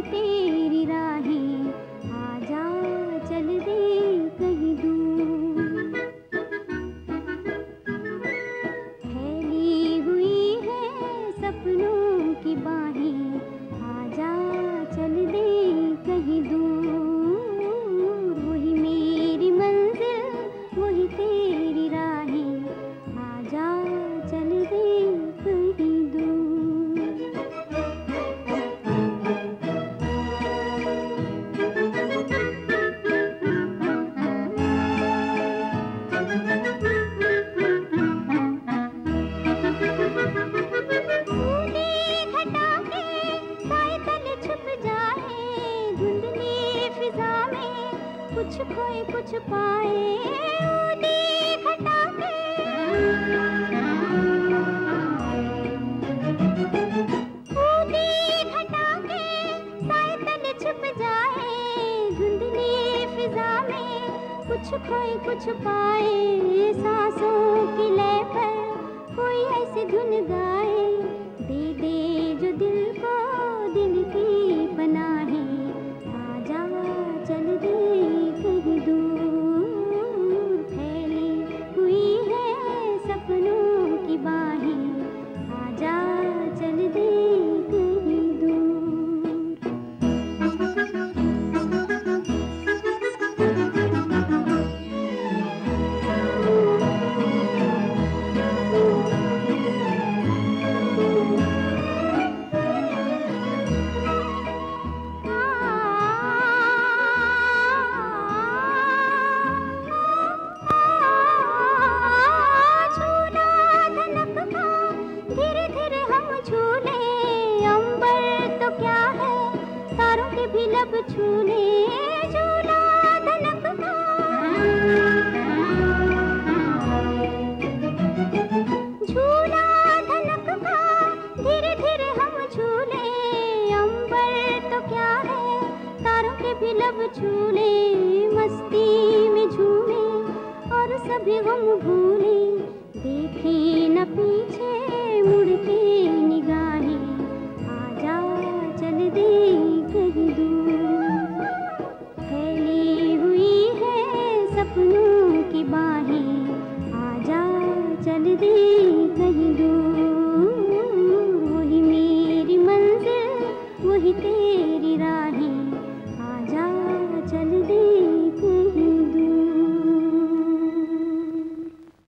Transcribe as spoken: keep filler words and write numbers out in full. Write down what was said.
तेरी राहें, आजा चल दे कहीं दूर। फैली हुई है सपनों की बाहें, आजा चल दे कहीं दूर। वही मेरी मंजिल, वही तेरी राहें, आजा चल दे कहीं दूर। कुछ खोए कुछ पाए ऊदी घटा के, ऊदी घटा के साए तले छुप जाए धुंधली फिजा में। कुछ खोए कुछ पाए सांसों की लय पर कोई ऐसी धुन गाए, दे दे जो दिल को दिल की पनाहें, आजा चल दे कहीं दूर। फैली हुई है सपनों की बाहें, आजा चल दे कहीं दूर। भी लब छूने झूला धनक का, झूला धनक का धीरे धीरे हम झूले। अंबर तो क्या है तारों के भी लब छूले, मस्ती में झूमे और सभी गम भूले। देखे न पीछे मुड़ के निगाहें, आजा चल दे कहीं दूर। फैली हुई है सपनों की बाहें, आजा चल दे